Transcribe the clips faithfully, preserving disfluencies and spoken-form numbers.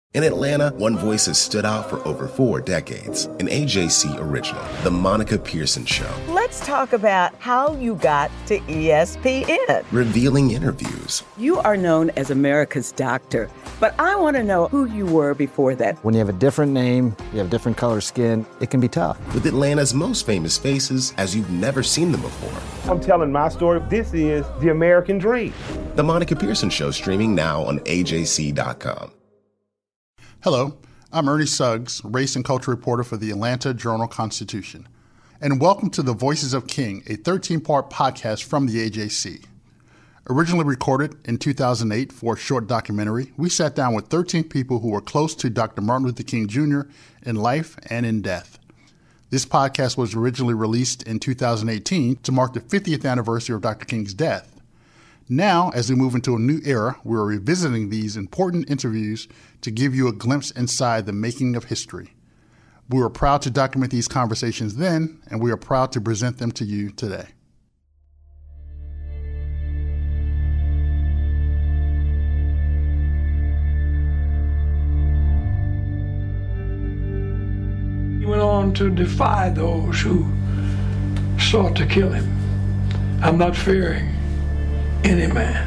In Atlanta, one voice has stood out for over four decades. An A J C original, The Monica Pearson Show. Let's talk about how you got to E S P N. Revealing interviews. You are known as America's doctor, but I want to know who you were before that. When you have a different name, you have different color skin, it can be tough. With Atlanta's most famous faces as you've never seen them before. I'm telling my story. This is the American dream. The Monica Pearson Show, streaming now on A J C dot com. Hello, I'm Ernie Suggs, race and culture reporter for the Atlanta Journal-Constitution. And welcome to The Voices of King, a thirteen-part podcast from the A J C. Originally recorded in two thousand eight for a short documentary, we sat down with thirteen people who were close to Doctor Martin Luther King Junior in life and in death. This podcast was originally released in two thousand eighteen to mark the fiftieth anniversary of Doctor King's death. Now, as we move into a new era, we are revisiting these important interviews to give you a glimpse inside the making of history. We were proud to document these conversations then, and we are proud to present them to you today. He went on to defy those who sought to kill him. I'm not fearing any man.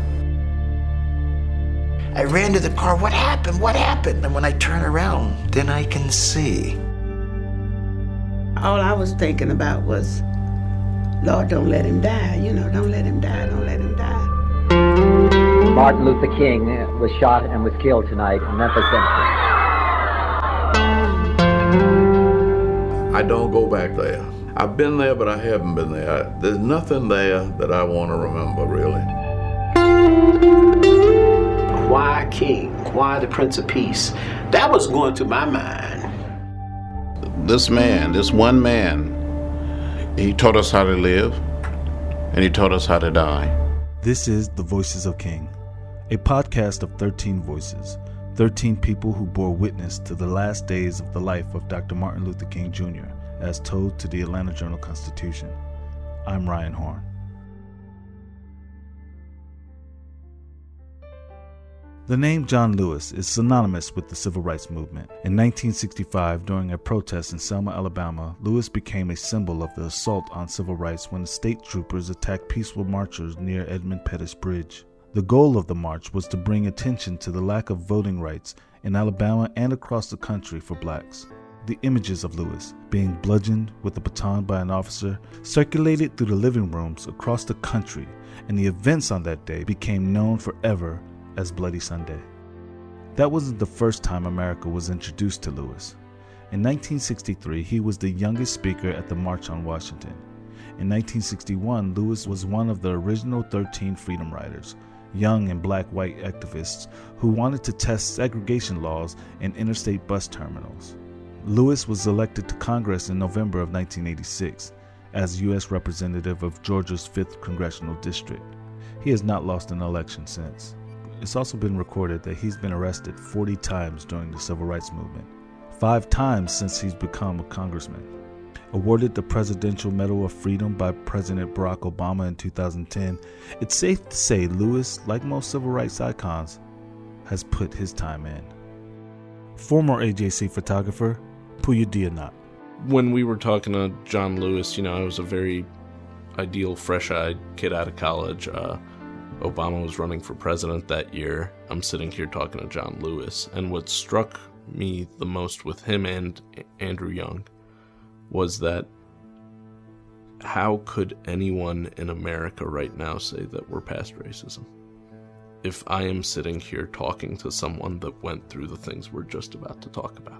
I ran to the car. What happened? What happened? And when I turn around, then I can see. All I was thinking about was, Lord, don't let him die. You know, don't let him die. Don't let him die. Martin Luther King was shot and was killed tonight in Memphis, Tennessee. I don't go back there. I've been there, but I haven't been there. There's nothing there that I want to remember, really. Why King? Why the Prince of Peace? That was going through my mind. This man, this one man, he taught us how to live, and he taught us how to die. This is The Voices of King, a podcast of thirteen voices, thirteen people who bore witness to the last days of the life of Doctor Martin Luther King Junior, as told to the Atlanta Journal-Constitution. I'm Ryan Horn. The name John Lewis is synonymous with the Civil Rights Movement. In nineteen sixty-five, during a protest in Selma, Alabama, Lewis became a symbol of the assault on civil rights when the state troopers attacked peaceful marchers near Edmund Pettus Bridge. The goal of the march was to bring attention to the lack of voting rights in Alabama and across the country for blacks. The images of Lewis being bludgeoned with a baton by an officer circulated through the living rooms across the country, and the events on that day became known forever as Bloody Sunday. That wasn't the first time America was introduced to Lewis. In nineteen sixty-three, he was the youngest speaker at the March on Washington. In nineteen sixty-one, Lewis was one of the original thirteen Freedom Riders, young and black-white activists who wanted to test segregation laws in interstate bus terminals. Lewis was elected to Congress in November of nineteen eighty-six as U S representative of Georgia's fifth Congressional District. He has not lost an election since. It's also been recorded that he's been arrested forty times during the Civil Rights Movement, five times since he's become a congressman. Awarded the Presidential Medal of Freedom by President Barack Obama in two thousand ten, it's safe to say Lewis, like most civil rights icons, has put his time in. Former A J C photographer, Puya Dianat. When we were talking to John Lewis, you know, I was a very ideal, fresh-eyed kid out of college. Uh, Obama was running for president that year. I'm sitting here talking to John Lewis, and what struck me the most with him and Andrew Young was that how could anyone in America right now say that we're past racism? If I am sitting here talking to someone that went through the things we're just about to talk about.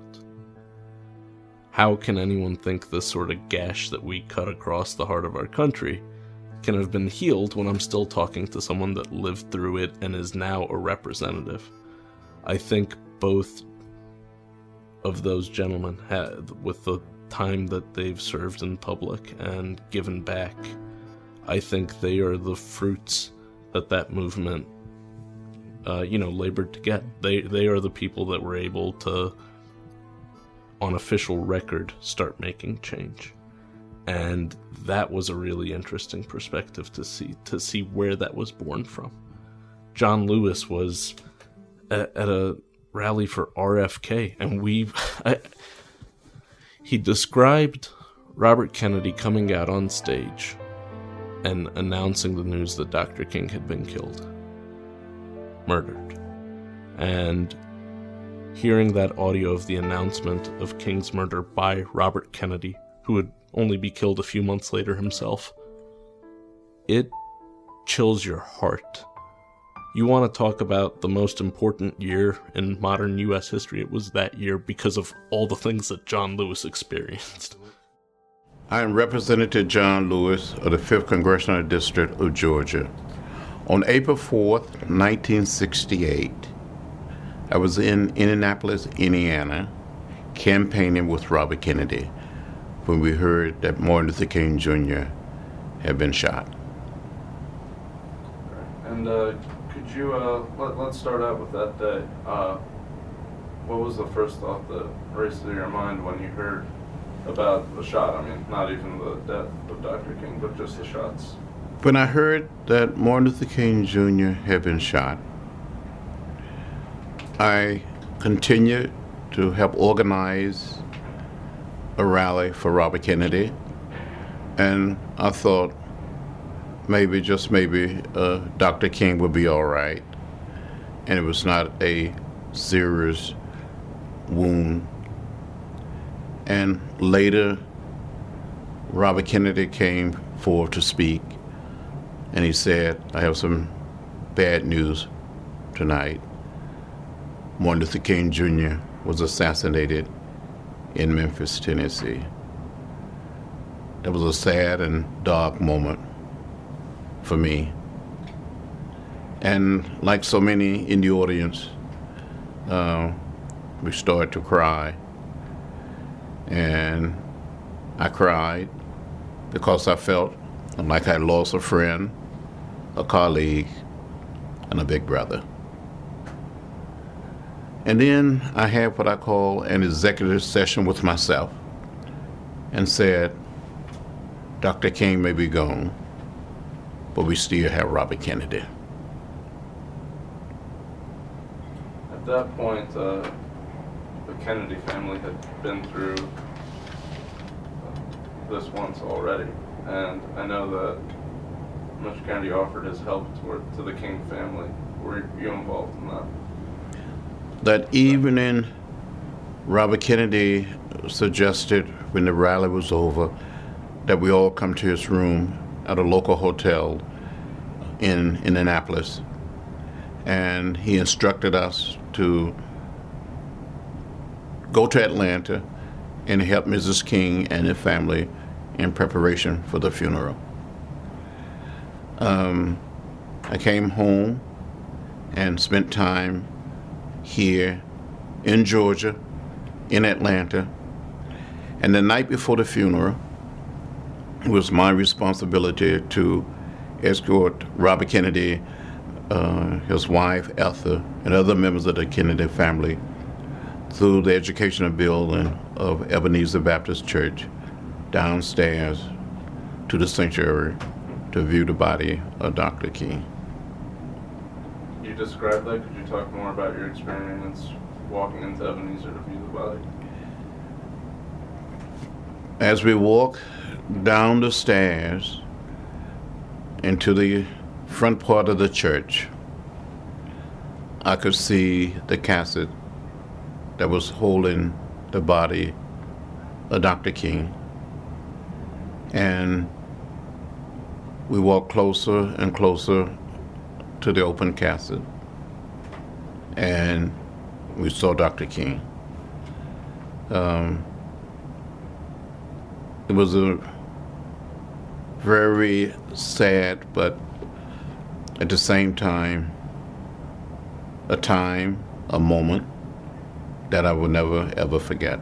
How can anyone think this sort of gash that we cut across the heart of our country can have been healed when I'm still talking to someone that lived through it and is now a representative? I think both of those gentlemen, had, with the time that they've served in public and given back, I think they are the fruits that that movement, uh, you know, labored to get. They they are the people that were able to, on official record, start making change. And that was a really interesting perspective to see, to see where that was born from. John Lewis was at, at a rally for R F K, and we... I, he described Robert Kennedy coming out on stage and announcing the news that Doctor King had been killed. Murdered. And hearing that audio of the announcement of King's murder by Robert Kennedy, who would only be killed a few months later himself, it chills your heart. You want to talk about the most important year in modern U S history, it was that year because of all the things that John Lewis experienced. I am Representative John Lewis of the fifth Congressional District of Georgia. On April fourth, nineteen sixty-eight, I was in Indianapolis, Indiana, campaigning with Robert Kennedy when we heard that Martin Luther King Junior had been shot. And uh, could you, uh, let, let's start out with that day. Uh, what was the first thought that raced through your mind when you heard about the shot? I mean, not even the death of Doctor King, but just the shots. When I heard that Martin Luther King Junior had been shot, I continued to help organize a rally for Robert Kennedy, and I thought maybe, just maybe, uh, Doctor King would be all right, and it was not a serious wound. And later, Robert Kennedy came forward to speak, and he said, I have some bad news tonight. Martin Luther King Junior was assassinated in Memphis, Tennessee. That was a sad and dark moment for me. And like so many in the audience, uh, we started to cry. And I cried because I felt like I lost a friend, a colleague, and a big brother. And then I had what I call an executive session with myself and said, Doctor King may be gone, but we still have Robert Kennedy. At that point, uh, the Kennedy family had been through this once already, and I know that Mister Kennedy offered his help toward, to the King family. Were you involved in that? That evening, Robert Kennedy suggested when the rally was over that we all come to his room at a local hotel in Indianapolis, and he instructed us to go to Atlanta and help Missus King and her family in preparation for the funeral. Um, I came home and spent time here in Georgia, in Atlanta, and the night before the funeral, it was my responsibility to escort Robert Kennedy, uh, his wife, Ethel, and other members of the Kennedy family through the educational building of Ebenezer Baptist Church downstairs to the sanctuary to view the body of Doctor King. You described that. Could you talk more about your experience walking into Ebenezer to view the body? As we walk down the stairs into the front part of the church, I could see the casket that was holding the body of Doctor King. And we walked closer and closer to the open casket, and we saw Doctor King. Um, it was a very sad, but at the same time, a time, a moment that I will never, ever forget.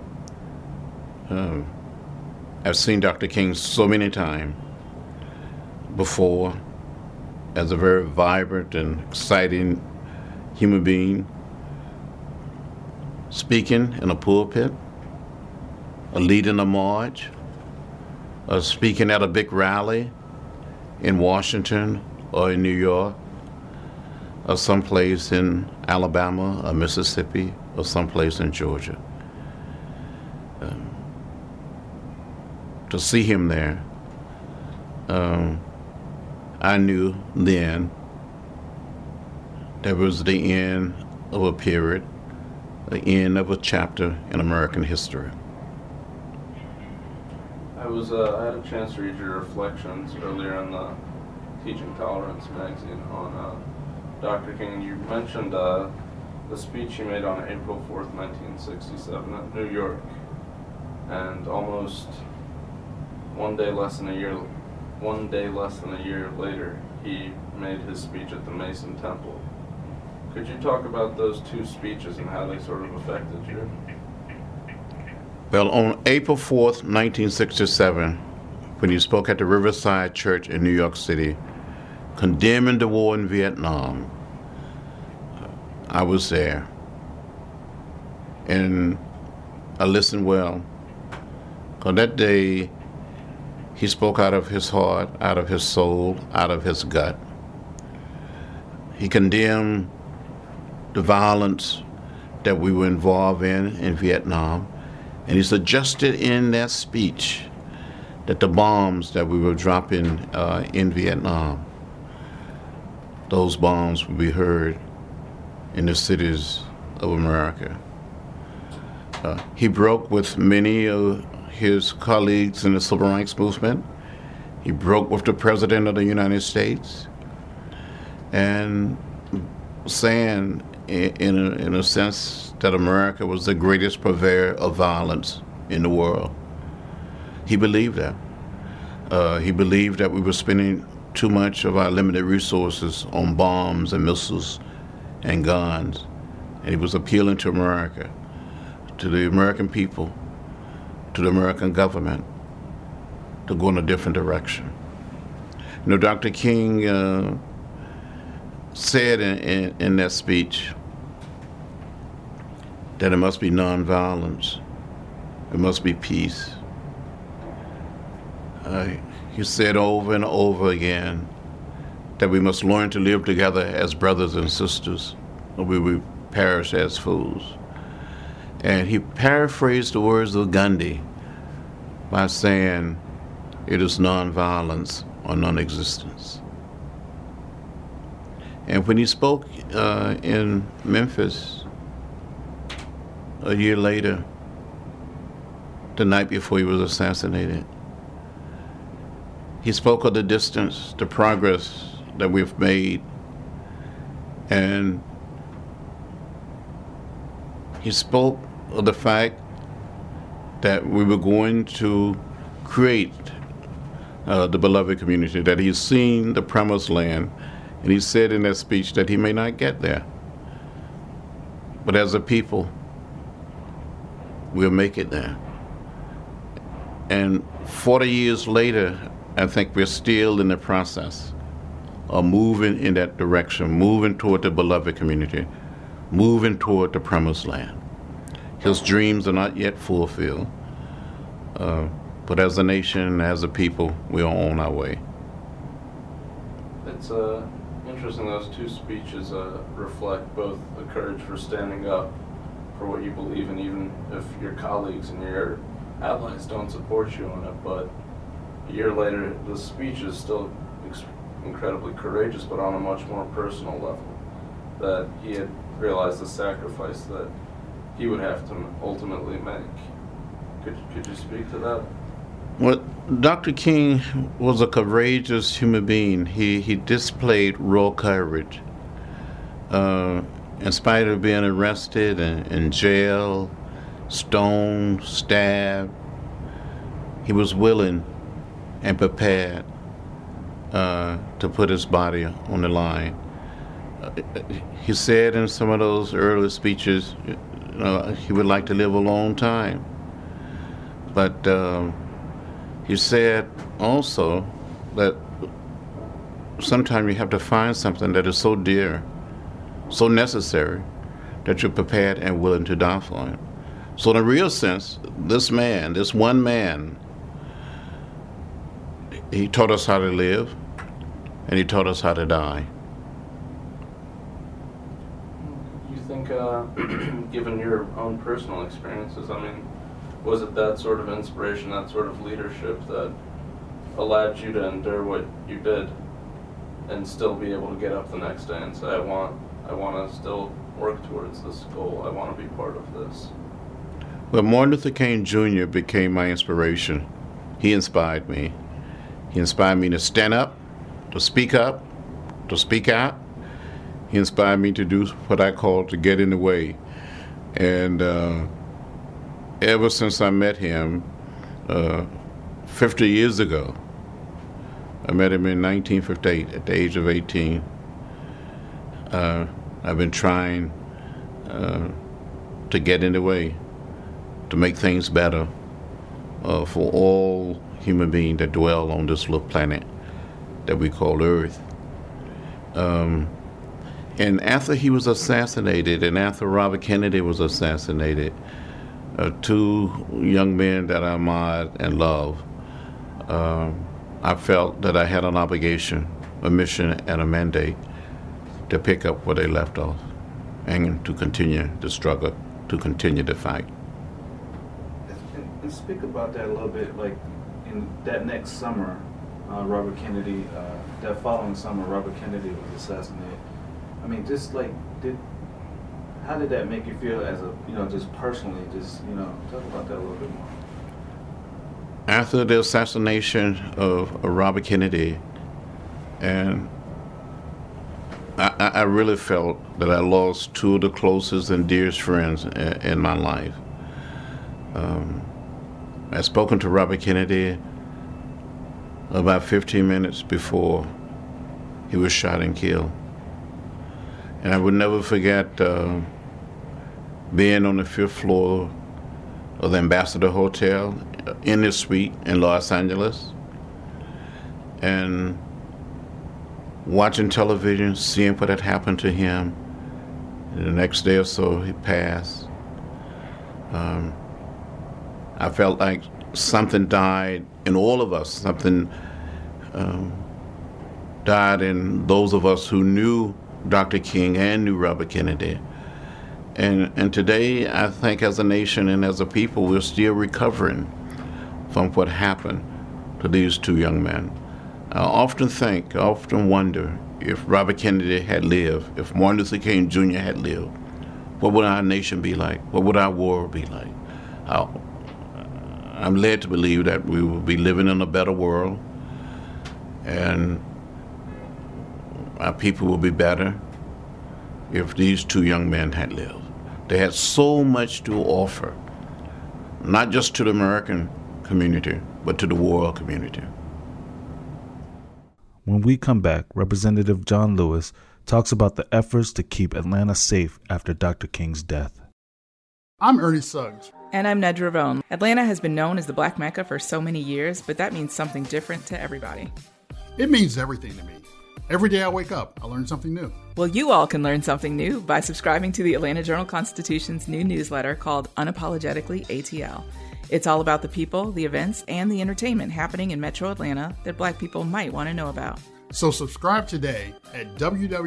Um, I've seen Doctor King so many times before as a very vibrant and exciting human being, speaking in a pulpit, or leading a march, or speaking at a big rally in Washington or in New York. or someplace in Alabama or Mississippi or someplace in Georgia. Um, to see him there, um, I knew then that was the end of a period, the end of a chapter in American history. I was uh, I had a chance to read your reflections earlier in the Teaching Tolerance magazine on uh, Doctor King. You mentioned uh, the speech you made on April fourth, nineteen sixty-seven at New York, and almost one day less than a year, one day less than a year later, he made his speech at the Mason Temple. Could you talk about those two speeches and how they sort of affected you? Well, on April fourth, nineteen sixty-seven, when he spoke at the Riverside Church in New York City, condemning the war in Vietnam, I was there. And I listened well. Because that day, he spoke out of his heart, out of his soul, out of his gut. He condemned the violence that we were involved in in Vietnam. And he suggested in that speech that the bombs that we were dropping uh, in Vietnam, those bombs would be heard in the cities of America. Uh, he broke with many of his colleagues in the Civil Rights Movement. He broke with the President of the United States, and saying in a, in a sense that America was the greatest purveyor of violence in the world. He believed that. Uh, he believed that we were spending too much of our limited resources on bombs and missiles and guns. And he was appealing to America, to the American people, to the American government, to go in a different direction. You know, Doctor King uh, said in, in, in that speech that it must be nonviolence, it must be peace. Uh, he said over and over again that we must learn to live together as brothers and sisters, or we will perish as fools. And he paraphrased the words of Gandhi by saying, it is nonviolence or non-existence. And when he spoke uh, in Memphis a year later, the night before he was assassinated, he spoke of the distance, the progress that we've made, and he spoke of the fact that we were going to create uh, the beloved community, that he's seen the promised land, and he said in that speech that he may not get there, but as a people, we'll make it there. And forty years later, I think we're still in the process of moving in that direction, moving toward the beloved community, moving toward the promised land. His dreams are not yet fulfilled, uh, but as a nation, as a people, we are on our way. It's uh, interesting those two speeches uh, reflect both the courage for standing up for what you believe in, even if your colleagues and your allies don't support you on it. But a year later, the speech is still ex- incredibly courageous, but on a much more personal level. That he had realized the sacrifice that he would have to ultimately make. Could could you speak to that? Well, Doctor King was a courageous human being. He he displayed raw courage. Uh, in spite of being arrested and in jail, stoned, stabbed, he was willing and prepared uh, to put his body on the line. Uh, he said in some of those early speeches, you know, he would like to live a long time. But uh, he said also that sometimes you have to find something that is so dear, so necessary, that you're prepared and willing to die for it. So in a real sense, this man, this one man, he taught us how to live, and he taught us how to die. think, uh, given your own personal experiences, I mean, was it that sort of inspiration, that sort of leadership that allowed you to endure what you did and still be able to get up the next day and say, I want, I want to still work towards this goal. I want to be part of this. Well, Martin Luther King Junior became my inspiration. He inspired me. He inspired me to stand up, to speak up, to speak out. He inspired me to do what I call to get in the way. And uh, ever since I met him uh, fifty years ago, I met him in nineteen fifty-eight at the age of eighteen. Uh, I've been trying uh, to get in the way, to make things better uh, for all human beings that dwell on this little planet that we call Earth. Um, and after he was assassinated, and after Robert Kennedy was assassinated, uh, two young men that I admired and loved, uh, I felt that I had an obligation, a mission, and a mandate to pick up where they left off and to continue the struggle, to continue the fight. And, and speak about that a little bit, like in that next summer, uh, Robert Kennedy, uh, that following summer, Robert Kennedy was assassinated. I mean, just like, did, how did that make you feel as a, you know, just personally, just, you know, talk about that a little bit more. After the assassination of, of Robert Kennedy, and I, I really felt that I lost two of the closest and dearest friends in, in my life. Um, I spoken to Robert Kennedy about fifteen minutes before he was shot and killed. And I would never forget uh, being on the fifth floor of the Ambassador Hotel in his suite in Los Angeles and watching television, seeing what had happened to him. And the next day or so, he passed. Um, I felt like something died in all of us. Something um, died in those of us who knew Doctor King and knew Robert Kennedy. And, and today, I think as a nation and as a people, we're still recovering from what happened to these two young men. I often think, I often wonder if Robert Kennedy had lived, if Martin Luther King Junior had lived, what would our nation be like? What would our world be like? I, I'm led to believe that we will be living in a better world and our people will be better if these two young men had lived. They had so much to offer, not just to the American community, but to the world community. When we come back, Representative John Lewis talks about the efforts to keep Atlanta safe after Doctor King's death. I'm Ernie Suggs. And I'm Nedra Ravone. Atlanta has been known as the Black Mecca for so many years, but that means something different to everybody. It means everything to me. Every day I wake up, I learn something new. Well, you all can learn something new by subscribing to the Atlanta Journal-Constitution's new newsletter called Unapologetically A T L. It's all about the people, the events, and the entertainment happening in Metro Atlanta that Black people might want to know about. So subscribe today at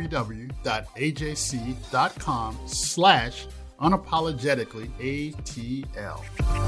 www.ajc.com slash unapologetically ATL.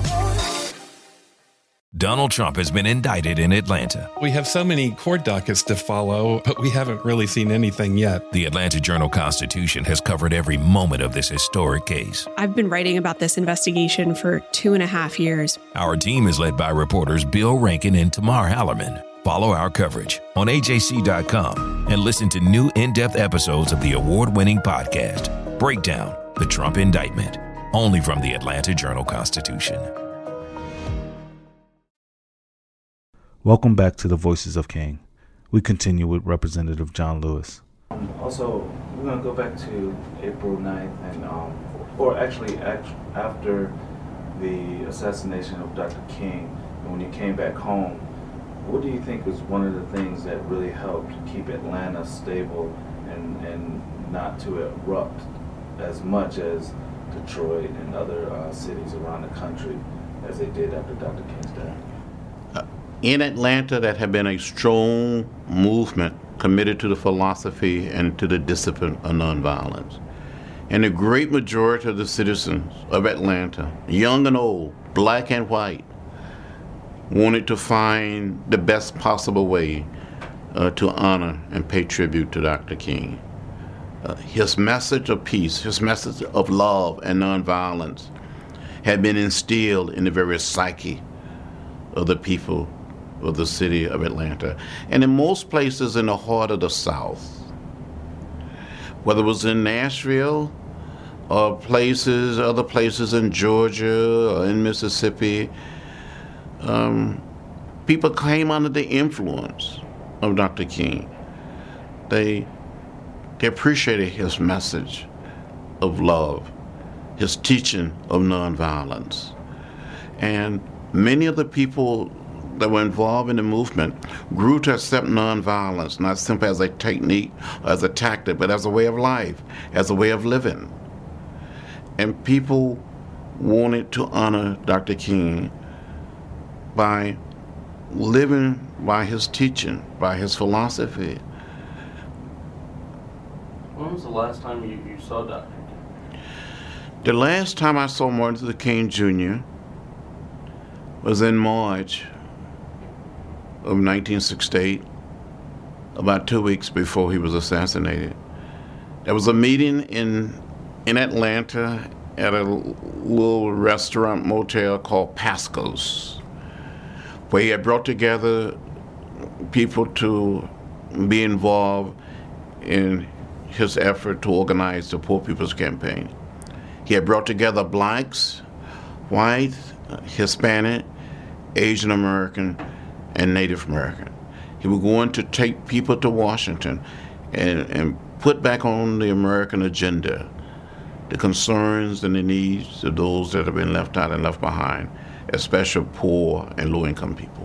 Donald Trump has been indicted in Atlanta. We have so many court dockets to follow, but we haven't really seen anything yet. The Atlanta Journal-Constitution has covered every moment of this historic case. I've been writing about this investigation for two and a half years. Our team is led by reporters Bill Rankin and Tamar Hallerman. Follow our coverage on A J C dot com and listen to new in-depth episodes of the award-winning podcast, Breakdown, the Trump Indictment, only from the Atlanta Journal-Constitution. Welcome back to the Voices of King. We continue with Representative John Lewis. Um, also, we're going to go back to April ninth, and um, or actually act- after the assassination of Doctor King, and when you came back home, what do you think was one of the things that really helped keep Atlanta stable and, and not to erupt as much as Detroit and other uh, cities around the country as they did after Doctor King's death? In Atlanta, that had been a strong movement committed to the philosophy and to the discipline of nonviolence. And the great majority of the citizens of Atlanta, young and old, black and white, wanted to find the best possible way uh, to honor and pay tribute to Doctor King. Uh, his message of peace, his message of love and nonviolence had been instilled in the very psyche of the people of the city of Atlanta. And in most places in the heart of the South, whether it was in Nashville or places, other places in Georgia or in Mississippi, um, people came under the influence of Doctor King. They, they appreciated his message of love, his teaching of nonviolence. And many of the people that were involved in the movement grew to accept nonviolence, not simply as a technique or as a tactic, but as a way of life, as a way of living. And people wanted to honor Doctor King by living by his teaching, by his philosophy. When was the last time you, you saw Doctor King? The last time I saw Martin Luther King Junior was in March of nineteen sixty-eight, about two weeks before he was assassinated. There was a meeting in in Atlanta at a little restaurant motel called Pasco's, where he had brought together people to be involved in his effort to organize the Poor People's Campaign. He had brought together blacks, white, Hispanic, Asian American, and Native American. He was going to take people to Washington and, and put back on the American agenda the concerns and the needs of those that have been left out and left behind, especially poor and low-income people.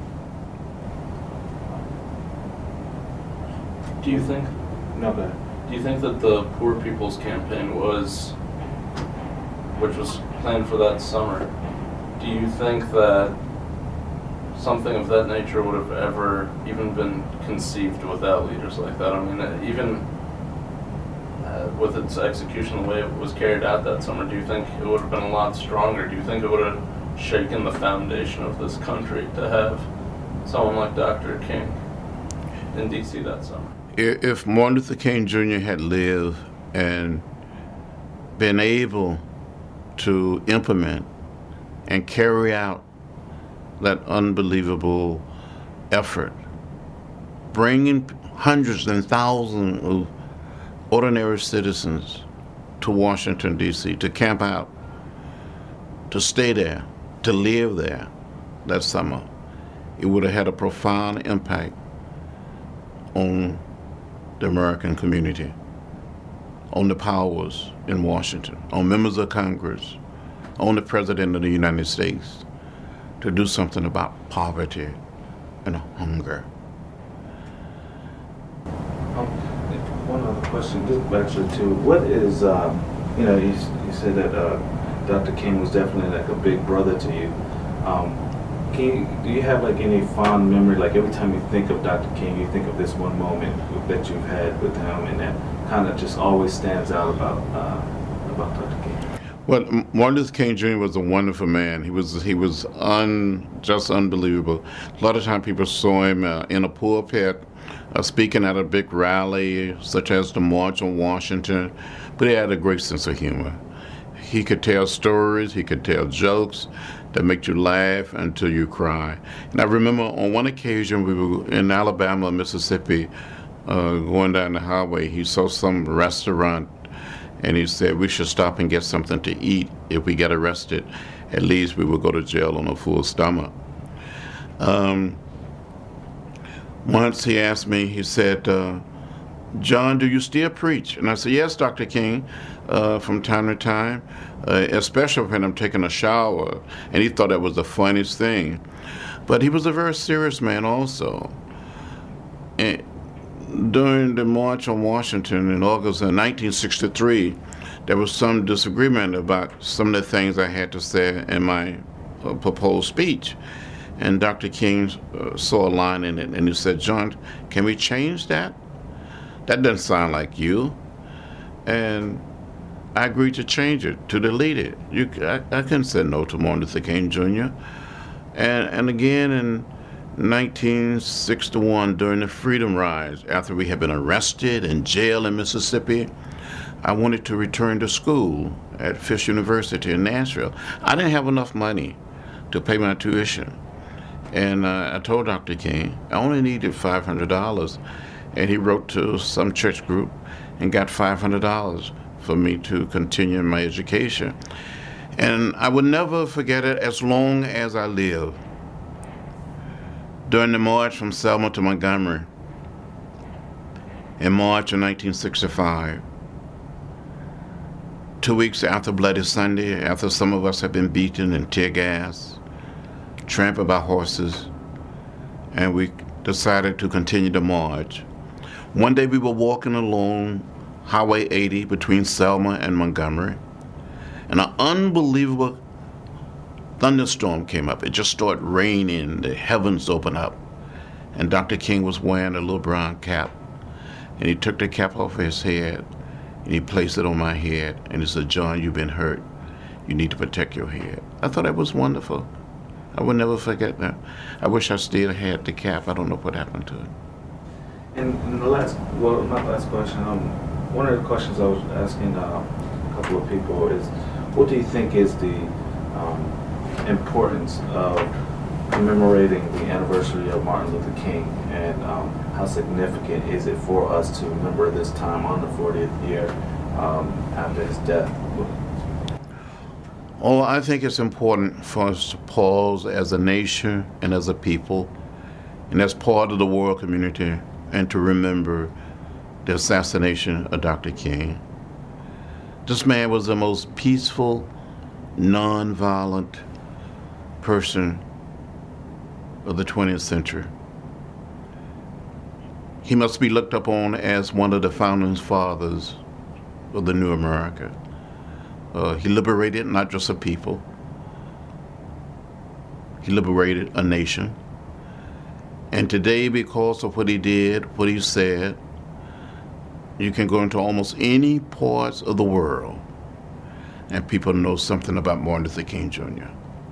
Do you think, no, go ahead. Do you think that the Poor People's Campaign was, which was planned for that summer, do you think that something of that nature would have ever even been conceived without leaders like that? I mean, even uh, with its execution, the way it was carried out that summer, do you think it would have been a lot stronger? Do you think it would have shaken the foundation of this country to have someone like Doctor King in D C that summer? If Martin Luther King Junior had lived and been able to implement and carry out that unbelievable effort, bringing hundreds and thousands of ordinary citizens to Washington, D C, to camp out, to stay there, to live there that summer, it would have had a profound impact on the American community, on the powers in Washington, on members of Congress, on the President of the United States, to do something about poverty and hunger. Um, one other question, just actually to what is, um, you know, you, you said that uh, Doctor King was definitely like a big brother to you. Um, can you, do you have like any fond memory, like every time you think of Doctor King, you think of this one moment that you've had with him and that kind of just always stands out about uh, about Doctor King? Well, Martin Luther King Junior was a wonderful man. He was he was un, just unbelievable. A lot of times people saw him uh, in a pulpit, uh, speaking at a big rally, such as the March on Washington, but he had a great sense of humor. He could tell stories, he could tell jokes that make you laugh until you cry. And I remember on one occasion we were in Alabama, Mississippi, uh, going down the highway. He saw some restaurant and he said we should stop and get something to eat. If we get arrested, at least we will go to jail on a full stomach. Um, once he asked me, he said, uh, John, do you still preach? And I said, yes, Doctor King, uh, from time to time, uh, especially when I'm taking a shower. And he thought that was the funniest thing. But he was a very serious man also. And during the March on Washington in August of nineteen sixty-three, there was some disagreement about some of the things I had to say in my uh, proposed speech. And Doctor King uh, saw a line in it, and he said, John, can we change that? That doesn't sound like you. And I agreed to change it, to delete it. You, I, I couldn't say no to Martin Luther King Junior And, and again in nineteen sixty-one, during the Freedom Rides, after we had been arrested and jailed in Mississippi, I wanted to return to school at Fisk University in Nashville. I didn't have enough money to pay my tuition. And uh, I told Doctor King I only needed five hundred dollars. And he wrote to some church group and got five hundred dollars for me to continue my education. And I would never forget it as long as I live. During the march from Selma to Montgomery in March of nineteen sixty-five, two weeks after Bloody Sunday, after some of us had been beaten and tear gassed, trampled by horses, and we decided to continue the march. One day we were walking along Highway eighty between Selma and Montgomery, and an unbelievable thunderstorm came up. It just started raining, the heavens opened up, and Doctor King was wearing a little brown cap, and he took the cap off his head, and he placed it on my head, and he said, "John, you've been hurt. You need to protect your head." I thought that was wonderful. I would never forget that. I wish I still had the cap. I don't know what happened to it. And, and the last, well, not last question, um, one of the questions I was asking uh, a couple of people is, what do you think is the um, importance of commemorating the anniversary of Martin Luther King, and um, how significant is it for us to remember this time on the fortieth year um, after his death? Oh, I think it's important for us to pause as a nation and as a people, and as part of the world community, and to remember the assassination of Doctor King. This man was the most peaceful, nonviolent person of the twentieth century. He must be looked upon as one of the founding fathers of the new America. Uh, he liberated not just a people, he liberated a nation. And today, because of what he did, what he said, you can go into almost any parts of the world and people know something about Martin Luther King Junior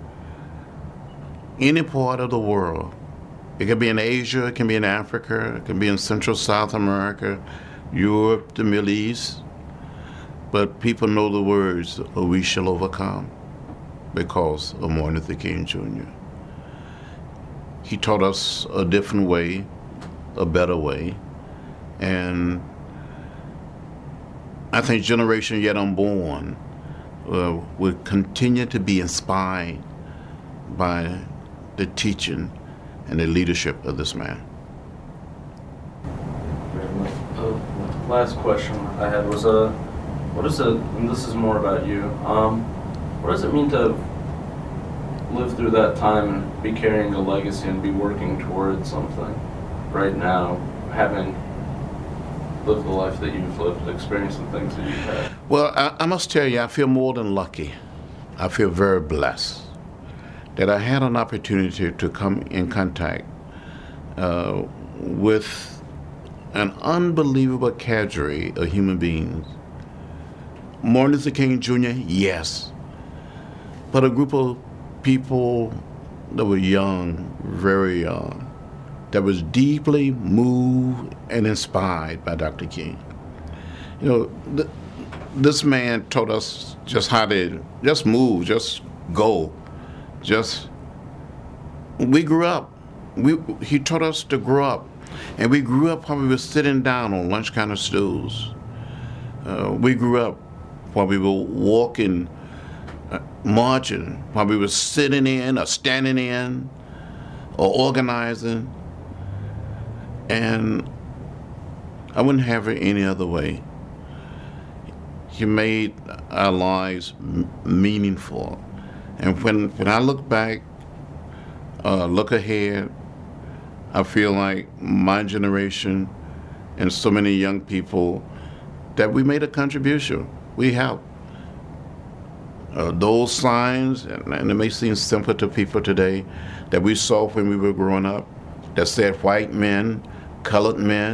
Any part of the world. It can be in Asia, it can be in Africa, it can be in Central South America, Europe, the Middle East. But people know the words, "Oh, we shall overcome," because of Martin Luther King Junior He taught us a different way, a better way, and I think generation yet unborn uh, will continue to be inspired by the teaching and the leadership of this man. Uh, last question I had was, uh, what is it, and this is more about you, um, what does it mean to live through that time and be carrying a legacy and be working towards something right now, having lived the life that you've lived, experienced the things that you've had? Well, I, I must tell you, I feel more than lucky. I feel very blessed that I had an opportunity to come in contact uh, with an unbelievable cadre of human beings. Martin Luther King Junior, yes, but a group of people that were young, very young, that was deeply moved and inspired by Doctor King. You know, th- this man taught us just how to just move, just go, just, we grew up. We, he taught us to grow up, and we grew up while we were sitting down on lunch counter stools. Uh, we grew up while we were walking, uh, marching, while we were sitting in or standing in or organizing. And I wouldn't have it any other way. He made our lives m- meaningful. And when, when I look back, uh, look ahead, I feel like my generation and so many young people, that we made a contribution. We helped. Uh, those signs, and, and it may seem simple to people today, that we saw when we were growing up, that said white men, colored men,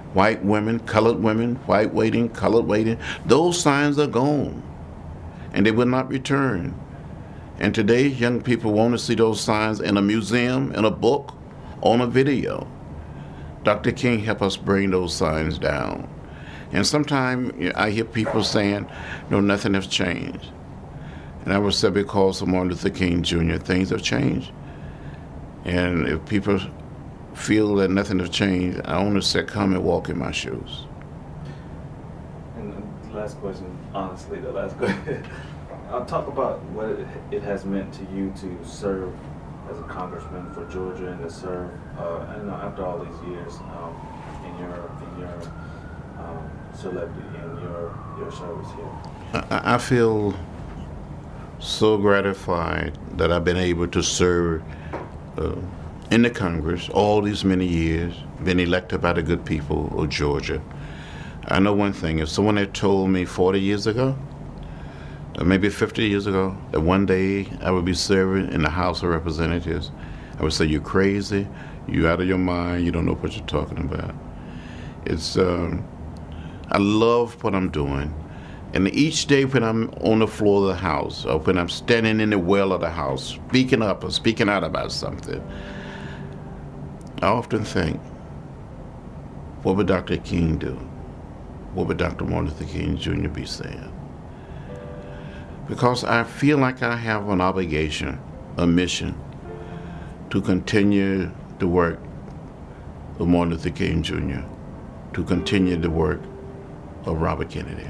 white women, colored women, white waiting, colored waiting. Those signs are gone, and they will not return. And today, young people want to see those signs in a museum, in a book, on a video. Doctor King helped us bring those signs down. And sometimes I hear people saying, no, nothing has changed. And I would say because of Martin Luther King Junior, things have changed. And if people feel that nothing has changed, I only say, come and walk in my shoes. And the last question, honestly, the last question. I'll talk about what it, it has meant to you to serve as a congressman for Georgia and to serve, uh, I know after all these years, um, in your in your um, celebrity and your your service here. I, I feel so gratified that I've been able to serve uh, in the Congress all these many years, been elected by the good people of Georgia. I know one thing, if someone had told me forty years ago, or maybe fifty years ago, that one day I would be serving in the House of Representatives, I would say, you're crazy, you're out of your mind, you don't know what you're talking about. It's, um, I love what I'm doing. And each day when I'm on the floor of the House, or when I'm standing in the well of the House, speaking up or speaking out about something, I often think, what would Doctor King do? What would Doctor Martin Luther King Junior be saying? Because I feel like I have an obligation, a mission, to continue the work of Martin Luther King Junior, to continue the work of Robert Kennedy.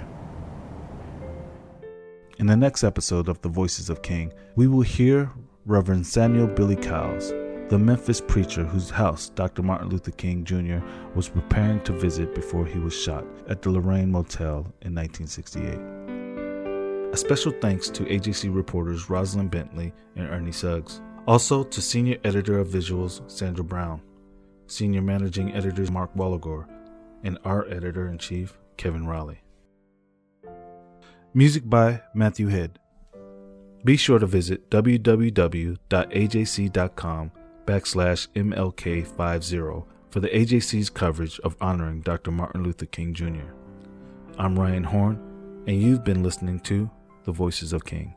In the next episode of The Voices of King, we will hear Reverend Samuel Billy Cowles, the Memphis preacher whose house Doctor Martin Luther King Junior was preparing to visit before he was shot at the Lorraine Motel in nineteen sixty-eight. A special thanks to A J C reporters Rosalind Bentley and Ernie Suggs. Also to Senior Editor of Visuals Sandra Brown, Senior Managing Editor Mark Walligor, and Art Editor-in-Chief Kevin Raleigh. Music by Matthew Head. Be sure to visit www.ajc.com backslash MLK50 for the A J C's coverage of honoring Doctor Martin Luther King Junior I'm Ryan Horn, and you've been listening to The Voices of King.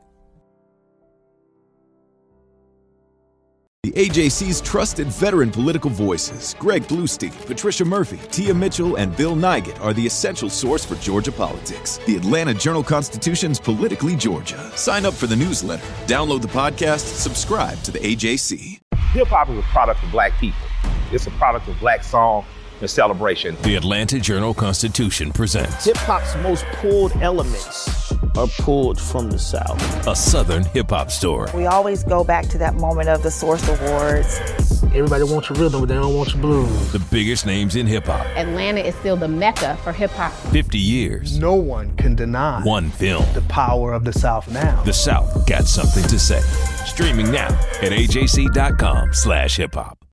The A J C's trusted veteran political voices, Greg Bluestein, Patricia Murphy, Tia Mitchell, and Bill Nygut, are the essential source for Georgia politics. The Atlanta Journal-Constitution's Politically Georgia. Sign up for the newsletter, download the podcast, subscribe to the A J C. Hip-hop is a product of black people. It's a product of black song and celebration. The Atlanta Journal-Constitution presents hip-hop's most pulled elements are pulled from the South. A Southern hip-hop story. We always go back to that moment of the Source Awards. Everybody wants your rhythm, but they don't want your blues. The biggest names in hip-hop. Atlanta is still the mecca for hip-hop. fifty years. No one can deny one film. The power of the South now. The South got something to say. Streaming now at A J C dot com slash hip hop.